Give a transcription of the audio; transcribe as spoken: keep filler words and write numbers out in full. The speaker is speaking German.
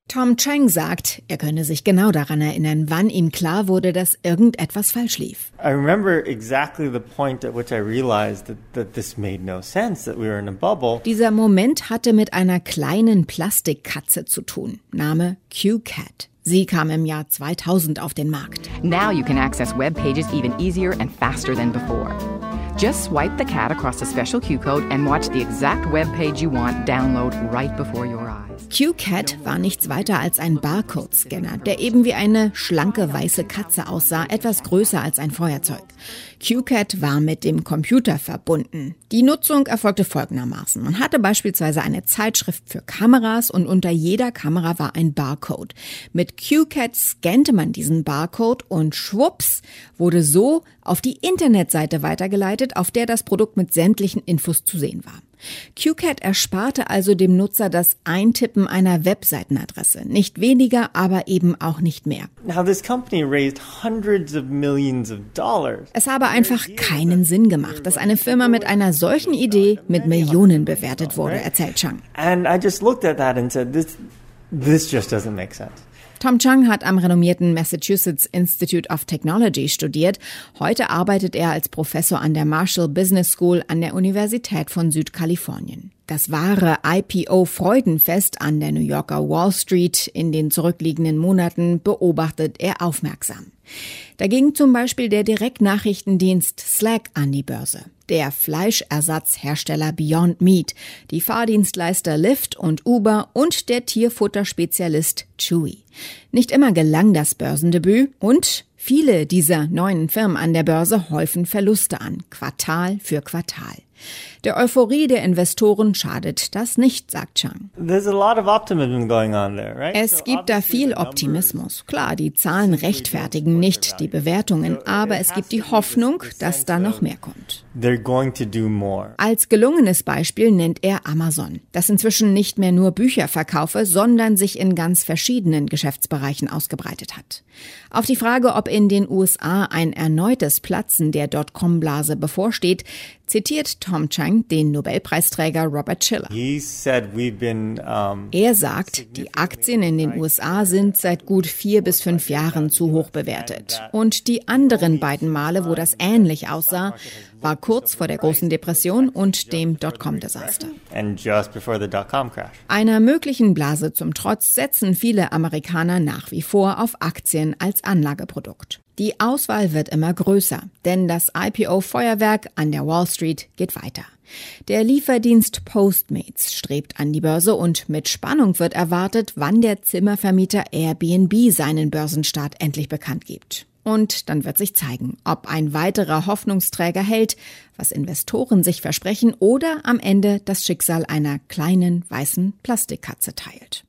Tom Chang sagt, er könne sich genau daran erinnern, wann ihm klar wurde, dass irgendetwas falsch lief. I remember exactly the point at which I realized that, that this made no sense, that we were in a bubble. Dieser Moment hatte mit einer kleinen Plastikkatze zu tun, Name Q-Cat. Sie kam im Jahr zweitausend auf den Markt. Now you can access web pages even easier and faster than before. Just swipe the cat across a special Q-code and watch the exact web page you want download right before your eyes. Q-Cat war nichts weiter als ein Barcode-Scanner, der eben wie eine schlanke weiße Katze aussah, etwas größer als ein Feuerzeug. Q-Cat war mit dem Computer verbunden. Die Nutzung erfolgte folgendermaßen. Man hatte beispielsweise eine Zeitschrift für Kameras und unter jeder Kamera war ein Barcode. Mit Q-Cat scannte man diesen Barcode und schwupps wurde so auf die Internetseite weitergeleitet, auf der das Produkt mit sämtlichen Infos zu sehen war. Q-Cat ersparte also dem Nutzer das Eintippen einer Webseitenadresse. Nicht weniger, aber eben auch nicht mehr. Now this company raised hundreds of millions of dollars. Es habe einfach keinen Sinn gemacht, dass eine Firma mit einer solchen Idee mit Millionen bewertet wurde, erzählt Chang. And I just looked at that and said, this, this just doesn't make sense. Tom Chang hat am renommierten Massachusetts Institute of Technology studiert. Heute arbeitet er als Professor an der Marshall Business School an der Universität von Südkalifornien. Das wahre I P O-Freudenfest an der New Yorker Wall Street in den zurückliegenden Monaten beobachtet er aufmerksam. Da ging zum Beispiel der Direktnachrichtendienst Slack an die Börse, der Fleischersatzhersteller Beyond Meat, die Fahrdienstleister Lyft und Uber und der Tierfutterspezialist Chewy. Nicht immer gelang das Börsendebüt und viele dieser neuen Firmen an der Börse häufen Verluste an, Quartal für Quartal. Der Euphorie der Investoren schadet das nicht, sagt Chang. There's a lot of optimism going on there, right? Es gibt da viel Optimismus. Klar, die Zahlen rechtfertigen nicht die Bewertungen, aber es gibt die Hoffnung, dass da noch mehr kommt. They're going to do more. Als gelungenes Beispiel nennt er Amazon, das inzwischen nicht mehr nur Bücher verkaufe, sondern sich in ganz verschiedenen Geschäftsbereichen ausgebreitet hat. Auf die Frage, ob in den U S A ein erneutes Platzen der Dotcom-Blase bevorsteht, zitiert Tom Chang den Nobelpreisträger Robert Shiller. He said we've been, um, Er sagt, die Aktien in den U S A sind seit gut vier bis fünf Jahren zu hoch bewertet. Und die anderen beiden Male, wo das ähnlich aussah, war kurz vor der großen Depression und dem Dotcom-Desaster. and just before the dot-com crash. Einer möglichen Blase zum Trotz setzen viele Amerikaner nach wie vor auf Aktien als Anlageprodukt. Die Auswahl wird immer größer, denn das I P O-Feuerwerk an der Wall Street geht weiter. Der Lieferdienst Postmates strebt an die Börse und mit Spannung wird erwartet, wann der Zimmervermieter Airbnb seinen Börsenstart endlich bekannt gibt. Und dann wird sich zeigen, ob ein weiterer Hoffnungsträger hält, was Investoren sich versprechen oder am Ende das Schicksal einer kleinen weißen Plastikkatze teilt.